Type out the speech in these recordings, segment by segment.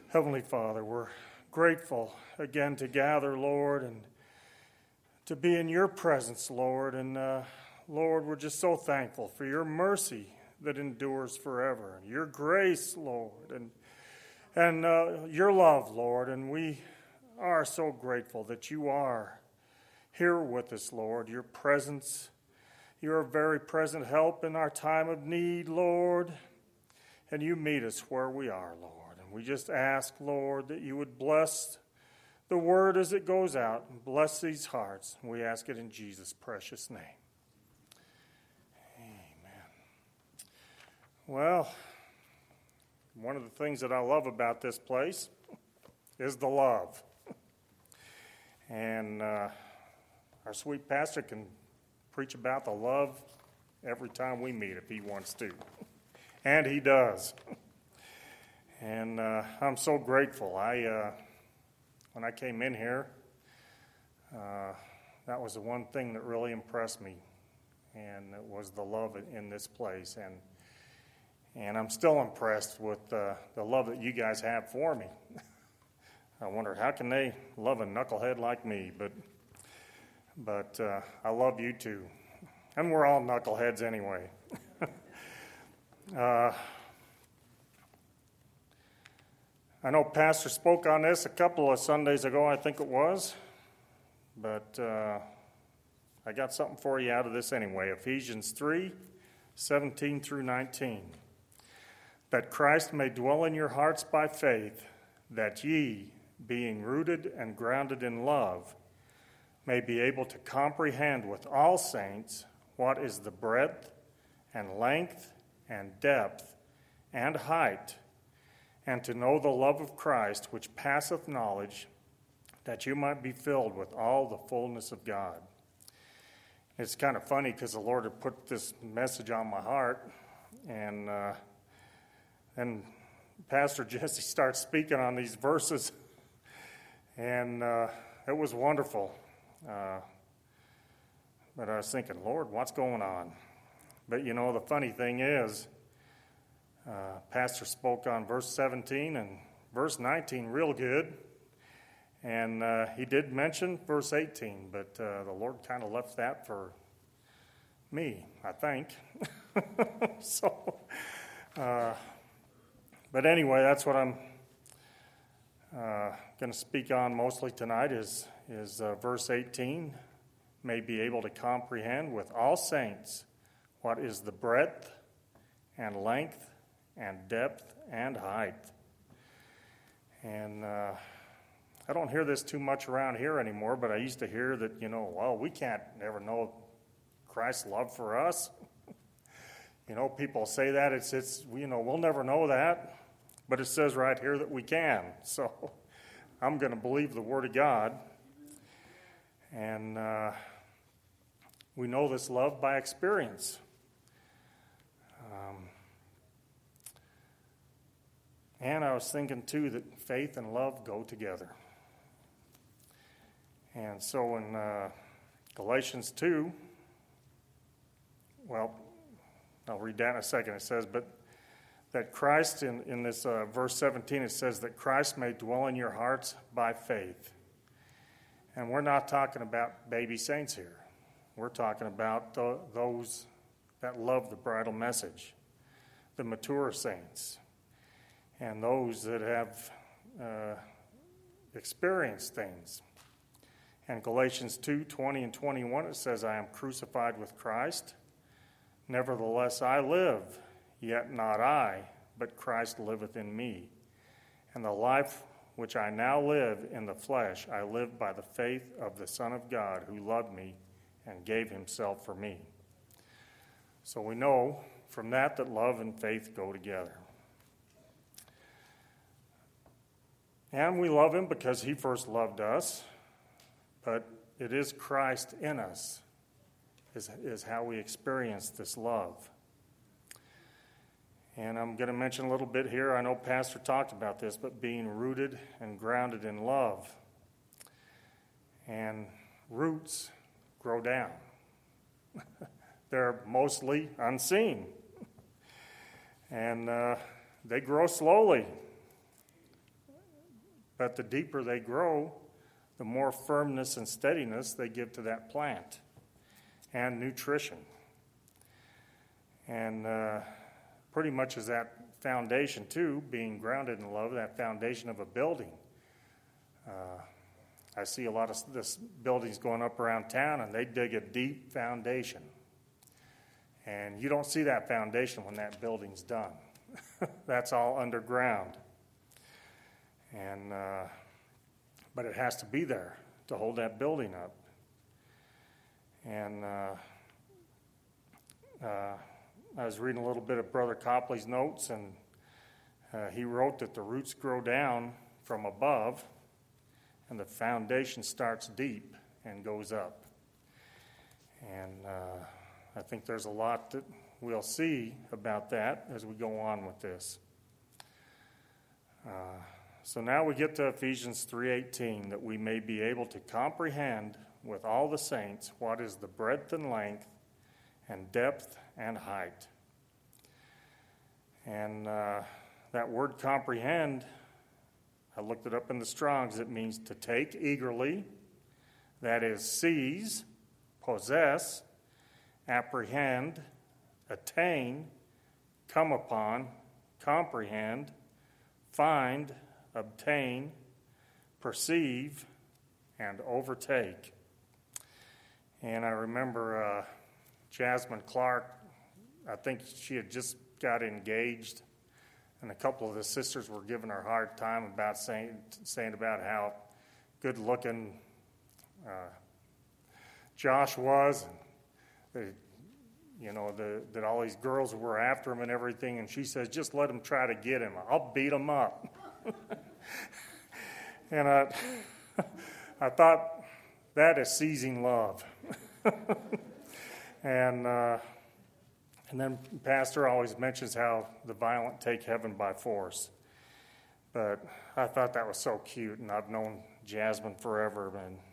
Heavenly Father, we're grateful again to gather, Lord, and to be in your presence, Lord. And Lord, we're just so thankful for your mercy that endures forever, your grace, Lord, and your love, Lord. And we are so grateful that you are here with us, Lord. Your presence, you're a very present help in our time of need, Lord. And you meet us where we are, Lord. And we just ask, Lord, that you would bless the word as it goes out and bless these hearts. And we ask it in Jesus' precious name. Amen. Well, one of the things that I love about this place is the love. And our sweet pastor can preach about the love every time we meet if he wants to. And he does. And I'm so grateful. When I came in here, that was the one thing that really impressed me, and it was the love in this place. And I'm still impressed with the love that you guys have for me. I wonder, how can they love a knucklehead like me? But I love you too. And we're all knuckleheads anyway. I know Pastor spoke on this a couple of Sundays ago, I think it was, but I got something for you out of this anyway. Ephesians 3:17 through 19. That Christ may dwell in your hearts by faith, that ye, being rooted and grounded in love, may be able to comprehend with all saints what is the breadth and length and depth and height, and to know the love of Christ, which passeth knowledge, that you might be filled with all the fullness of God. It's kind of funny because the Lord had put this message on my heart, and Pastor Jesse starts speaking on these verses, and it was wonderful. But I was thinking, Lord, what's going on? But you know, the funny thing is, Pastor spoke on verse 17 and verse 19 real good. And he did mention verse 18, but the Lord kind of left that for me, I think. But anyway, that's what I'm going to speak on mostly tonight is verse 18. May be able to comprehend with all saints what is the breadth and length and depth and height. And I don't hear this too much around here anymore, but I used to hear that, well, we can't ever know Christ's love for us. People say that, it's we'll never know that, but it says right here that we can. So I'm going to believe the Word of God. And we know this love by experience. And I was thinking, too, that faith and love go together. And so in Galatians 2, well, I'll read that in a second. It says, but that Christ, in this verse 17, it says that Christ may dwell in your hearts by faith. And we're not talking about baby saints here. We're talking about those that love the bridal message, the mature saints, and those that have experienced things. And Galatians 2:20 and 21, it says, I am crucified with Christ. Nevertheless I live, yet not I, but Christ liveth in me. And the life which I now live in the flesh, I live by the faith of the Son of God, who loved me and gave himself for me. So we know from that love and faith go together. And we love him because he first loved us, but it is Christ in us is how we experience this love. And I'm going to mention a little bit here. I know Pastor talked about this, but being rooted and grounded in love. And roots grow down. They're mostly unseen. And they grow slowly. But the deeper they grow, the more firmness and steadiness they give to that plant and nutrition. And pretty much as that foundation, too, being grounded in love, that foundation of a building. I see a lot of this buildings going up around town, and they dig a deep foundation. And you don't see that foundation when that building's done. That's all underground. And but it has to be there to hold that building up. And I was reading a little bit of Brother Copley's notes, and he wrote that the roots grow down from above, and the foundation starts deep and goes up. And I think there's a lot that we'll see about that as we go on with this. So now we get to Ephesians 3:18, that we may be able to comprehend with all the saints what is the breadth and length and depth and height. And that word comprehend, I looked it up in the Strong's. It means to take eagerly, that is, seize, possess, apprehend, attain, come upon, comprehend, find, obtain, perceive, and overtake. And I remember Jasmine Clark, I think she had just got engaged, and a couple of the sisters were giving her a hard time about saying about how good looking Josh was, and that all these girls were after him and everything. And she says, just let him try to get him. I'll beat him up. And I thought, that is seizing love. And then Pastor always mentions how the violent take heaven by force. But I thought that was so cute, and I've known Jasmine forever,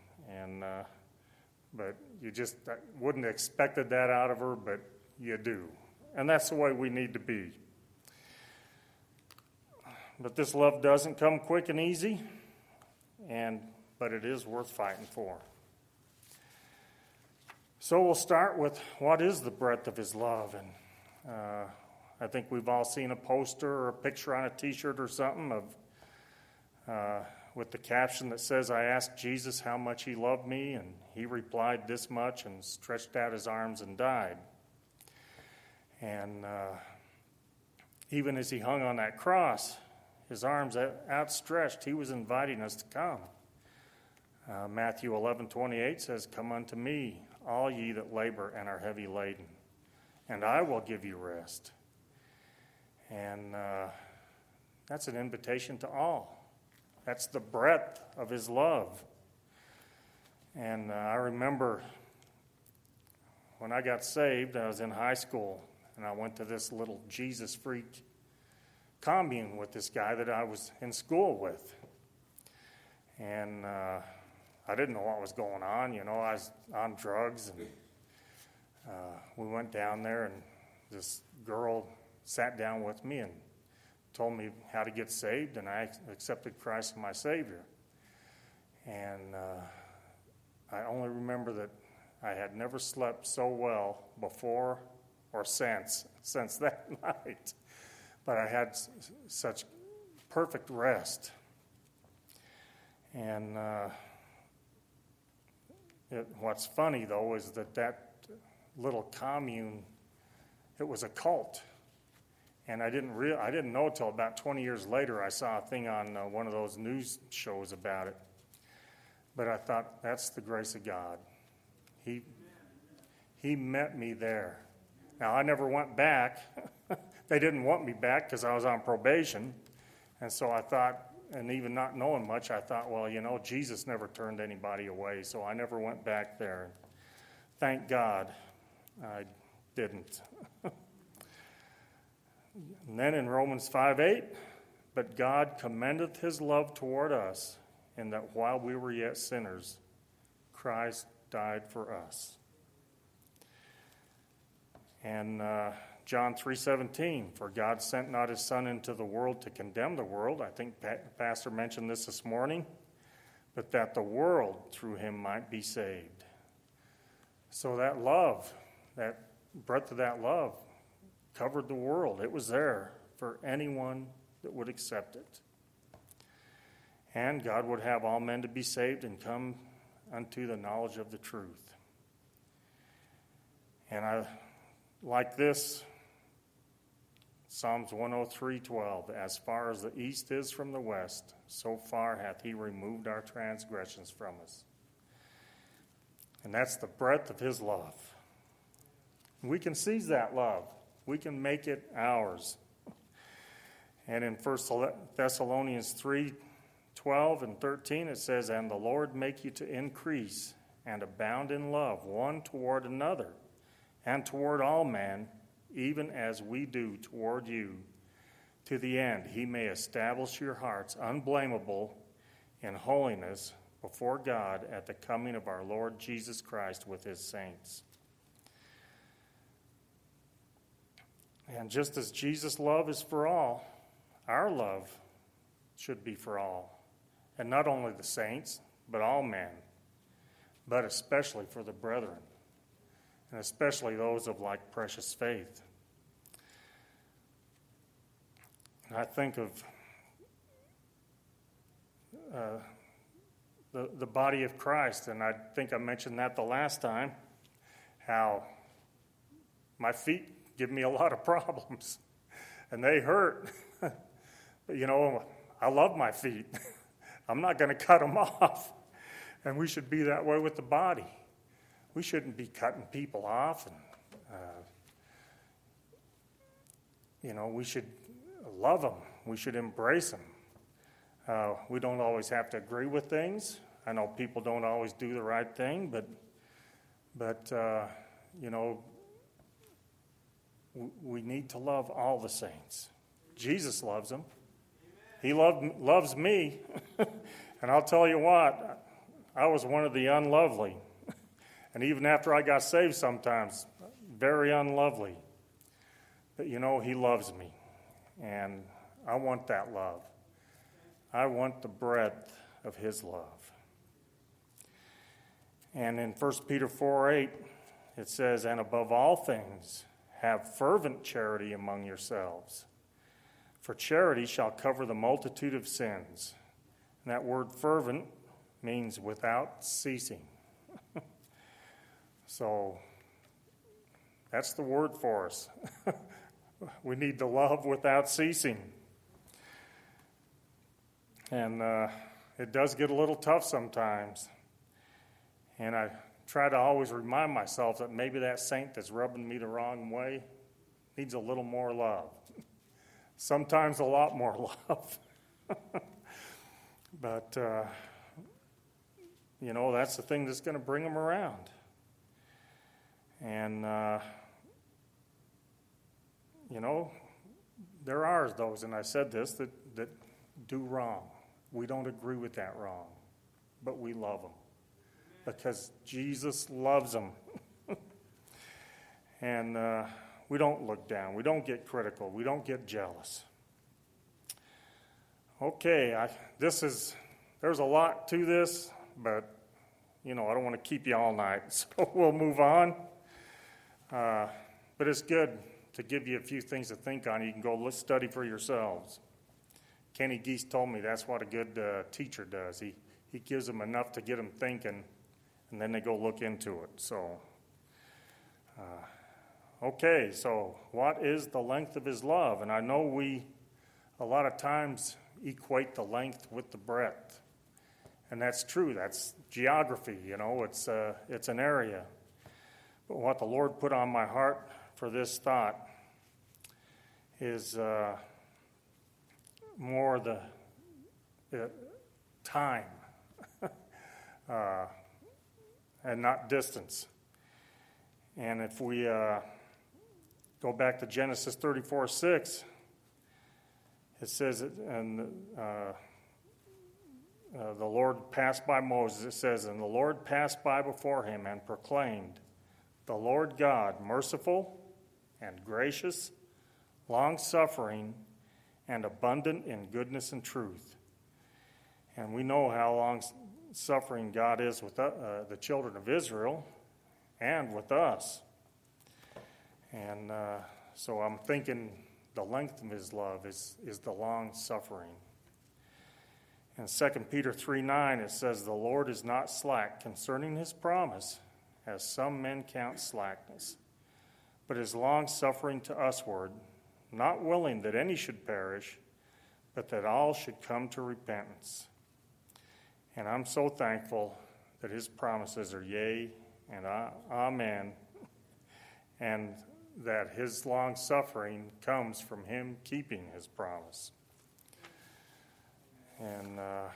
but you just wouldn't have expected that out of her, but you do. And that's the way we need to be. But this love doesn't come quick and easy, but it is worth fighting for. So we'll start with what is the breadth of his love. And I think we've all seen a poster or a picture on a T-shirt or something with the caption that says, I asked Jesus how much he loved me, and he replied this much and stretched out his arms and died. And even as he hung on that cross, his arms outstretched, he was inviting us to come. Matthew 11:28 says, come unto me, all ye that labor and are heavy laden, and I will give you rest. And that's an invitation to all. That's the breadth of his love. And I remember when I got saved, I was in high school, and I went to this little Jesus freak commune with this guy that I was in school with. And I didn't know what was going on. I was on drugs, and we went down there, and this girl sat down with me and told me how to get saved, and I accepted Christ as my Savior. And I only remember that I had never slept so well before or since that night. But I had such perfect rest. And what's funny, though, is that little commune, it was a cult. And I didn't know until about 20 years later. I saw a thing on one of those news shows about it. But I thought, that's the grace of God. He met me there. Now, I never went back. They didn't want me back because I was on probation. And so I thought, and even not knowing much, I thought, well, Jesus never turned anybody away. So I never went back there. Thank God I didn't. And then in Romans 5:8, but God commendeth his love toward us, in that while we were yet sinners, Christ died for us. And John 3:17, for God sent not his Son into the world to condemn the world. I think Pastor mentioned this morning, but that the world through him might be saved. So that love, that breadth of that love covered the world. It was there for anyone that would accept it. And God would have all men to be saved and come unto the knowledge of the truth. And I like this, Psalms 103:12, as far as the east is from the west, so far hath he removed our transgressions from us. And that's the breadth of his love. We can seize that love. We can make it ours. And in 1 Thessalonians 3:12 and 13, it says, and the Lord make you to increase and abound in love one toward another and toward all men, even as we do toward you, to the end he may establish your hearts unblameable in holiness before God at the coming of our Lord Jesus Christ with his saints. And just as Jesus' love is for all, our love should be for all. And not only the saints, but all men, but especially for the brethren, and especially those of like precious faith. And I think of the body of Christ, and I think I mentioned that the last time, how my feet give me a lot of problems, and they hurt. But, I love my feet. I'm not going to cut them off. And we should be that way with the body. We shouldn't be cutting people off. And, we should love them. We should embrace them. We don't always have to agree with things. I know people don't always do the right thing, but we need to love all the saints. Jesus loves them. He loves me. And I'll tell you what, I was one of the unlovely. And even after I got saved sometimes, very unlovely. But he loves me. And I want that love. I want the breadth of his love. And in 1 Peter 4:8, it says, and above all things, have fervent charity among yourselves. For charity shall cover the multitude of sins. And that word fervent means without ceasing. So that's the word for us. We need to love without ceasing. And it does get a little tough sometimes. And I try to always remind myself that maybe that saint that's rubbing me the wrong way needs a little more love. Sometimes a lot more love. But, that's the thing that's going to bring them around. And, there are those, and I said this, that do wrong. We don't agree with that wrong, but we love them because Jesus loves them. And we don't look down. We don't get critical. We don't get jealous. Okay, there's a lot to this, but, I don't want to keep you all night, so we'll move on. But it's good to give you a few things to think on. You can go study for yourselves. Kenny Geese told me that's what a good teacher does. He gives them enough to get them thinking, and then they go look into it. So, okay, so what is the length of his love? And I know we, a lot of times, equate the length with the breadth. And that's true. That's geography, it's an area. But what the Lord put on my heart for this thought is more the time and not distance. And if we go back to Genesis 34:6, it says, and the Lord passed by Moses. It says, and the Lord passed by before him and proclaimed, the Lord God, merciful and gracious, long-suffering, and abundant in goodness and truth. And we know how long-suffering God is with the children of Israel and with us. And so I'm thinking the length of his love is the long-suffering. In 2 Peter 3:9, it says, "The Lord is not slack concerning his promise, as some men count slackness, but is long-suffering to usward, not willing that any should perish, but that all should come to repentance." And I'm so thankful that his promises are yea and amen, and that his long-suffering comes from him keeping his promise. And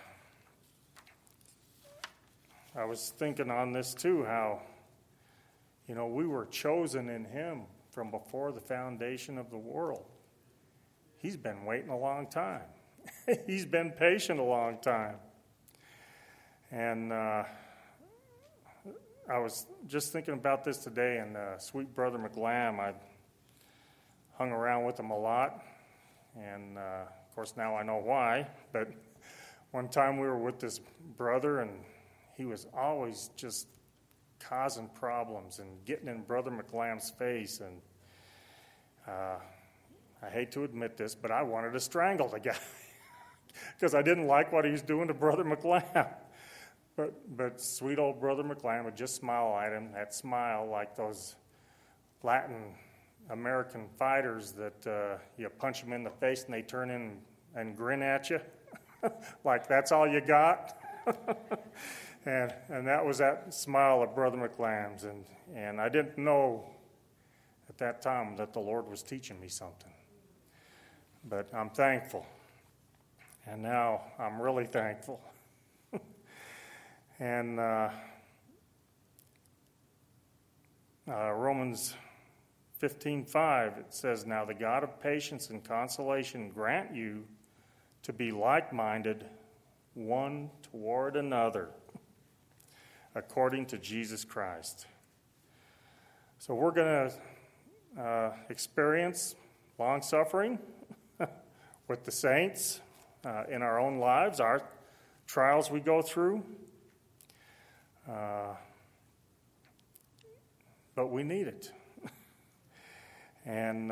I was thinking on this too, how, we were chosen in him from before the foundation of the world. He's been waiting a long time. He's been patient a long time. And I was just thinking about this today, and sweet Brother McLam, I hung around with him a lot. And, of course, now I know why. But one time we were with this brother, and he was always just causing problems and getting in Brother McLam's face. And I hate to admit this, but I wanted to strangle the guy because I didn't like what he was doing to Brother McLam. But sweet old Brother McLam would just smile at him, that smile like those Latin American fighters that you punch them in the face and they turn in and grin at you, like that's all you got. and that was that smile of Brother McLam's. And I didn't know at that time that the Lord was teaching me something. But I'm thankful. And now I'm really thankful. And Romans 15:5, it says, "Now the God of patience and consolation grant you to be like-minded one toward another, according to Jesus Christ." So we're going to experience long-suffering with the saints in our own lives, our trials we go through. But we need it. And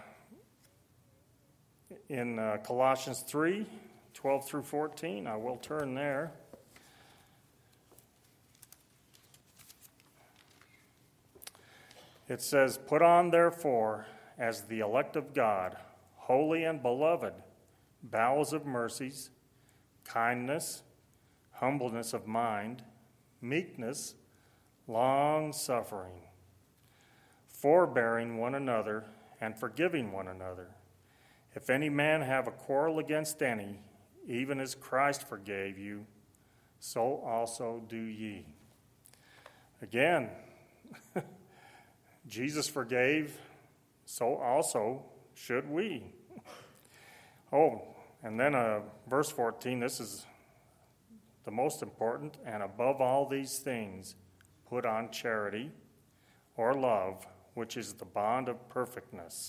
in Colossians 3:12 through 14, I will turn there. It says, "Put on, therefore, as the elect of God, holy and beloved, bowels of mercies, kindness, humbleness of mind, meekness, long-suffering, forbearing one another, and forgiving one another. If any man have a quarrel against any, even as Christ forgave you, so also do ye." Again, Jesus forgave, so also should we. Oh, and then verse 14, this is the most important. "And above all these things, put on charity," or love, "which is the bond of perfectness."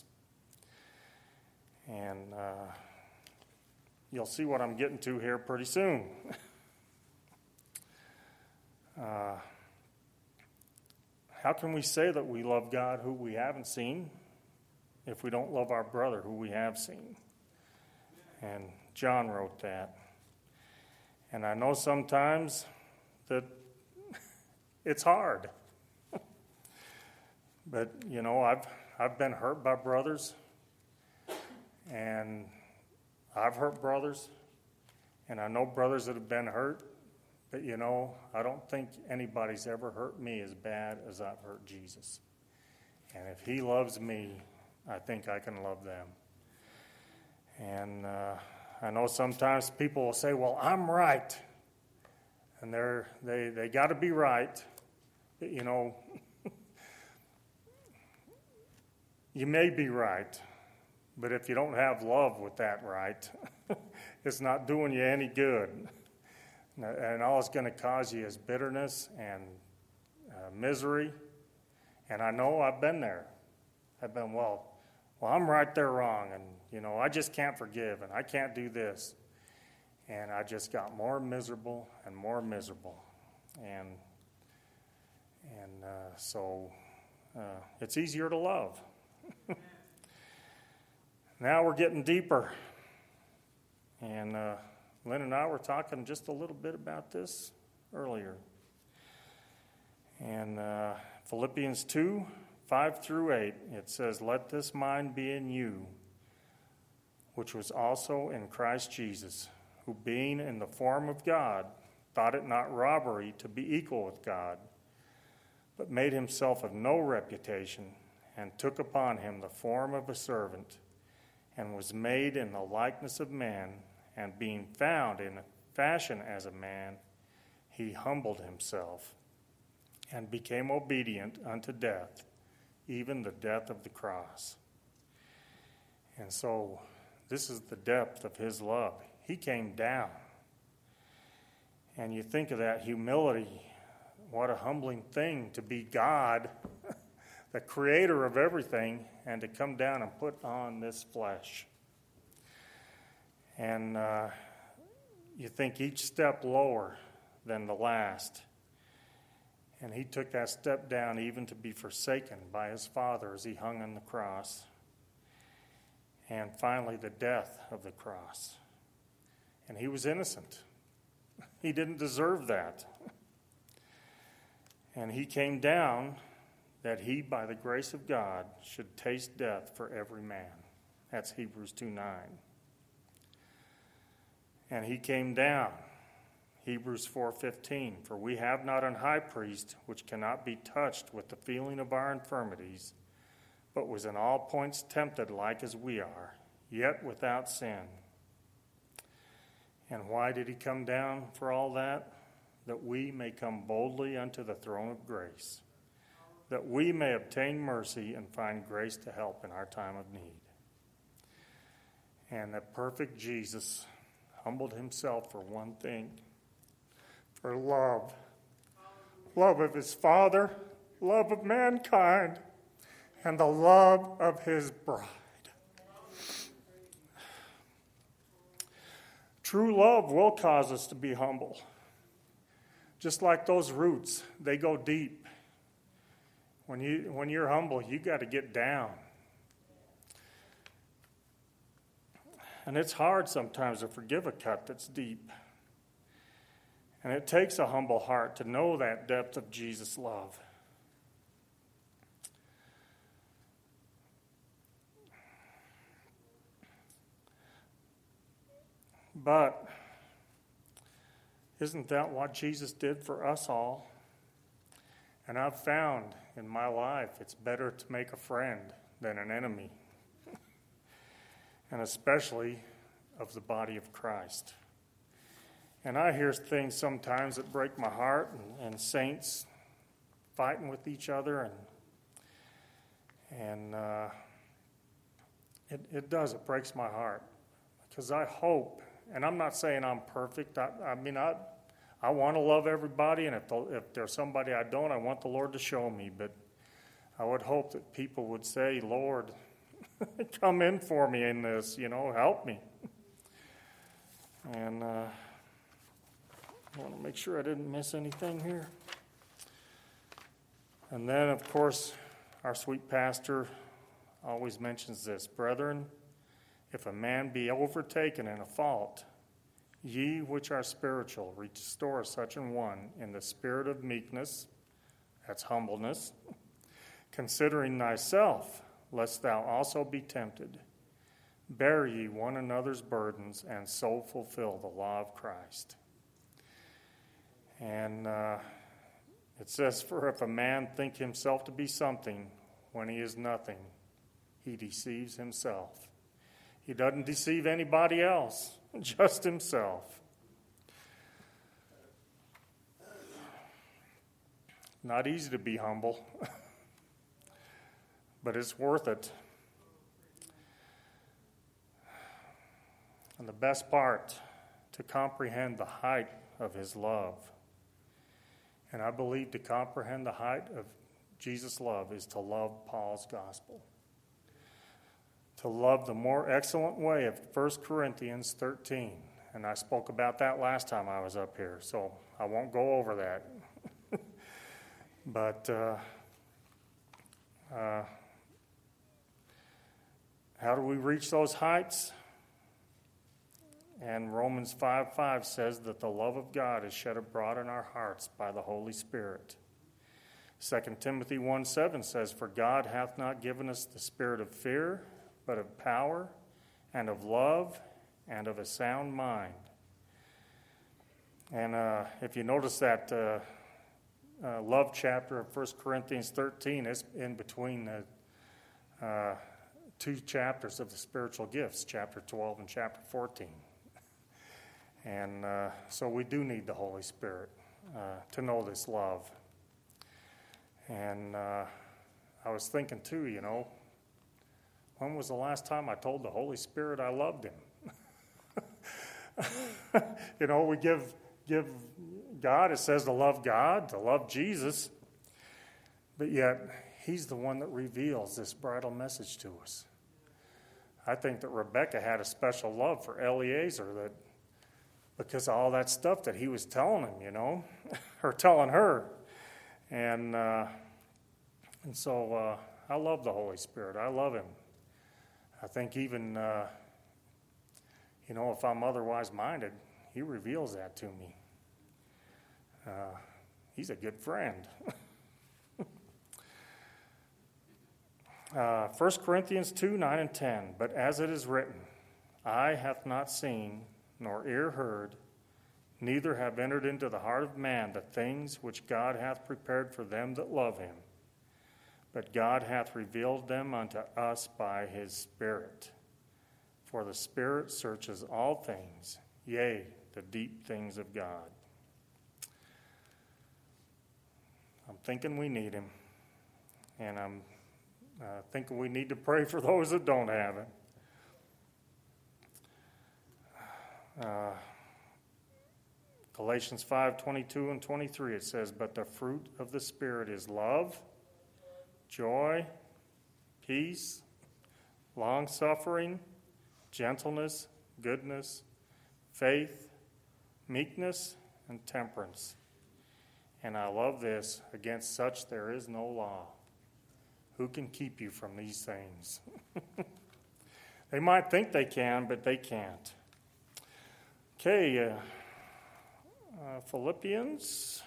And you'll see what I'm getting to here pretty soon. How can we say that we love God who we haven't seen if we don't love our brother who we have seen? And John wrote that. And I know sometimes that it's hard. But, I've been hurt by brothers, and I've hurt brothers, and I know brothers that have been hurt, but, I don't think anybody's ever hurt me as bad as I've hurt Jesus. And if he loves me, I think I can love them. And I know sometimes people will say, "Well, I'm right," and they got to be right. But, you may be right, but if you don't have love with that right, it's not doing you any good. And all it's going to cause you is bitterness and misery. And I know I've been there. I've been, well, I'm right, they're wrong, and, I just can't forgive, and I can't do this. And I just got more miserable and more miserable. And so it's easier to love. Now we're getting deeper. And Lynn and I were talking just a little bit about this earlier. And Philippians 2, 5 through 8, it says, "Let this mind be in you, which was also in Christ Jesus, who being in the form of God, thought it not robbery to be equal with God, but made himself of no reputation, and took upon him the form of a servant, and was made in the likeness of man, and being found in fashion as a man, he humbled himself, and became obedient unto death, even the death of the cross." And so this is the depth of his love. He came down. And you think of that humility. What a humbling thing to be God, the creator of everything, and to come down and put on this flesh. And you think each step lower than the last. And he took that step down even to be forsaken by his Father as he hung on the cross. And finally, the death of the cross. And he was innocent. He didn't deserve that. And he came down that he, by the grace of God, should taste death for every man. That's Hebrews 2:9. And he came down, Hebrews 4:15, "For we have not an high priest which cannot be touched with the feeling of our infirmities, but was in all points tempted like as we are, yet without sin." And why did he come down for all that? That we may come boldly unto the throne of grace, that we may obtain mercy and find grace to help in our time of need. And the perfect Jesus humbled himself for one thing, for love. Love of his Father, love of mankind, and the love of his bride. True love will cause us to be humble. Just like those roots, they go deep. When you're humble, you got to get down. And it's hard sometimes to forgive a cut that's deep. And it takes a humble heart to know that depth of Jesus' love. But isn't that what Jesus did for us all? And I've found in my life it's better to make a friend than an enemy, and especially of the body of Christ. And I hear things sometimes that break my heart, and saints fighting with each other, and it does. It breaks my heart, because I hope, and I'm not saying I'm perfect. I want to love everybody, and if there's somebody I don't, I want the Lord to show me. But I would hope that people would say, "Lord, come in for me in this, help me." And I want to make sure I didn't miss anything here. And then, of course, our sweet pastor always mentions this: "Brethren, if a man be overtaken in a fault, ye which are spiritual, restore such an one in the spirit of meekness," that's humbleness, "considering thyself, lest thou also be tempted. Bear ye one another's burdens, and so fulfill the law of Christ." And it says, "For if a man think himself to be something when he is nothing, he deceives himself." He doesn't deceive anybody else, just himself. Not easy to be humble, but it's worth it. And the best part, to comprehend the height of his love. And I believe to comprehend the height of Jesus' love is to love Paul's gospel. to love the more excellent way of 1 Corinthians 13. And I spoke about that last time I was up here, so I won't go over that. But how do we reach those heights? And Romans 5:5 says that the love of God is shed abroad in our hearts by the Holy Spirit. 2 Timothy 1:7 says, "For God hath not given us the spirit of fear, but of power and of love and of a sound mind." And if you notice that love chapter of 1 Corinthians 13 is in between the two chapters of the spiritual gifts, chapter 12 and chapter 14. And so we do need the Holy Spirit to know this love. And I was thinking too, when was the last time I told the Holy Spirit I loved him? We give God, it says to love God, to love Jesus, but yet he's the one that reveals this bridal message to us. I think that Rebecca had a special love for Eliezer because of all that stuff that he was telling him, or telling her. And so I love the Holy Spirit. I love him. I think even, if I'm otherwise minded, he reveals that to me. He's a good friend. 1 Corinthians 2:9 and 10. "But as it is written, eye hath not seen, nor ear heard, neither have entered into the heart of man the things which God hath prepared for them that love him. But God hath revealed them unto us by his Spirit. For the Spirit searches all things, yea, the deep things of God." I'm thinking we need him. And I'm thinking we need to pray for those that don't have it. Galatians 5:22 and 23, it says, "But the fruit of the Spirit is love, joy, peace, long-suffering, gentleness, goodness, faith, meekness, and temperance. And I love this, against such there is no law." Who can keep you from these things? They might think they can, but they can't. Okay, Philippians.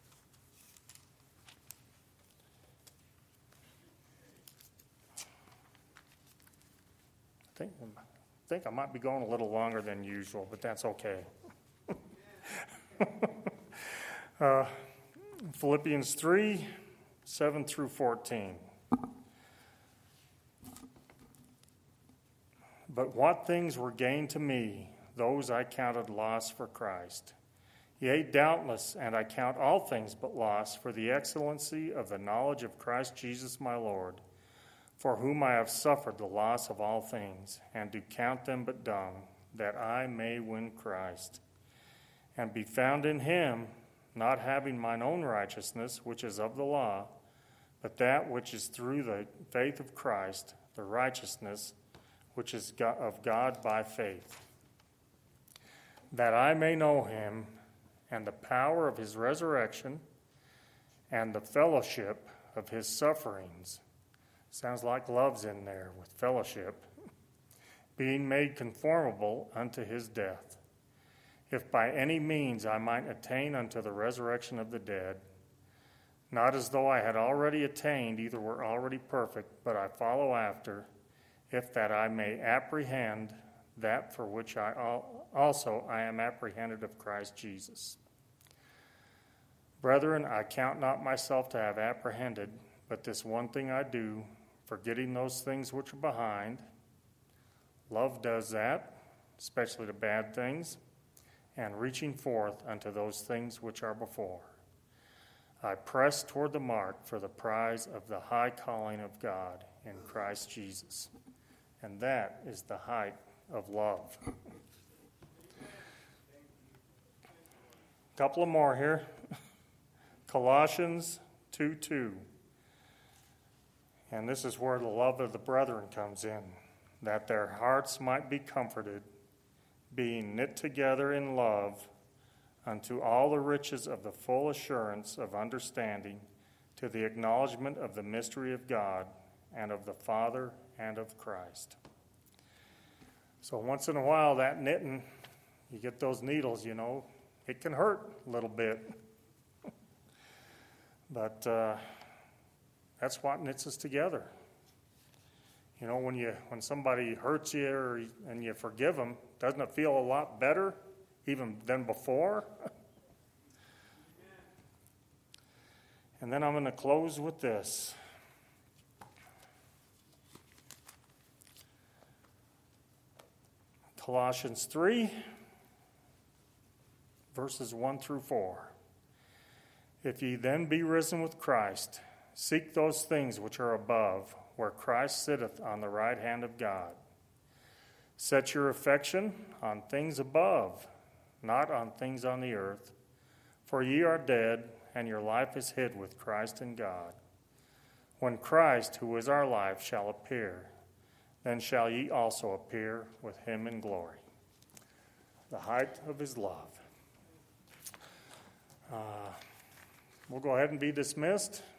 I think I might be going a little longer than usual, but that's okay. Philippians 3:7 through 14. "But what things were gained to me, those I counted loss for Christ. Yea, doubtless, and I count all things but loss for the excellency of the knowledge of Christ Jesus my Lord, for whom I have suffered the loss of all things, and do count them but dung, that I may win Christ, and be found in him, not having mine own righteousness, which is of the law, but that which is through the faith of Christ, the righteousness which is of God by faith, that I may know him and the power of his resurrection and the fellowship of his sufferings." Sounds like love's in there with fellowship. "Being made conformable unto his death, if by any means I might attain unto the resurrection of the dead. Not as though I had already attained, either were already perfect, but I follow after, if that I may apprehend that for which I am apprehended of Christ Jesus. Brethren, I count not myself to have apprehended, but this one thing I do, forgetting those things which are behind." Love does that, especially the bad things, "and reaching forth unto those things which are before. I press toward the mark for the prize of the high calling of God in Christ Jesus." And that is the height of love. A couple of more here. Colossians 2:2. And this is where the love of the brethren comes in. that their hearts might be comforted, being knit together in love unto all the riches of the full assurance of understanding, to the acknowledgement of the mystery of God and of the Father and of Christ. So once in a while, that knitting, you get those needles, it can hurt a little bit. But that's what knits us together. When somebody hurts you and you forgive them, doesn't it feel a lot better even than before? And then I'm going to close with this. Colossians 3, verses 1 through 4. If ye then be risen with Christ, seek those things which are above, where Christ sitteth on the right hand of God. Set your affection on things above, not on things on the earth. For ye are dead, and your life is hid with Christ in God. When Christ, who is our life, shall appear, then shall ye also appear with him in glory. The height of his love. We'll go ahead and be dismissed.